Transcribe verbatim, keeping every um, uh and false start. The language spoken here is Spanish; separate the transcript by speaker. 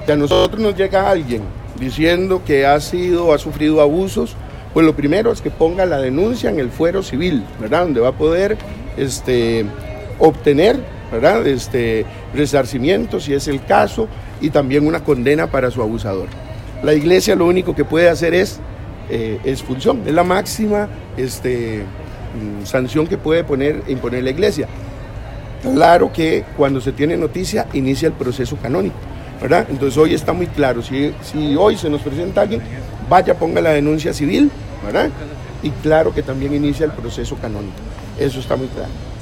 Speaker 1: Si a nosotros nos llega alguien diciendo que ha sido, ha sufrido abusos, pues lo primero es que ponga la denuncia en el fuero civil, ¿verdad? Donde va a poder este, obtener, ¿verdad? Este, resarcimiento, si es el caso, y también una condena para su abusador. La iglesia lo único que puede hacer es eh, expulsión, es la máxima este, sanción que puede poner, imponer la iglesia. Claro que cuando se tiene noticia inicia el proceso canónico, ¿verdad? Entonces hoy está muy claro, si, si hoy se nos presenta alguien, vaya, ponga la denuncia civil, ¿verdad? Y claro que también inicia el proceso canónico, eso está muy claro.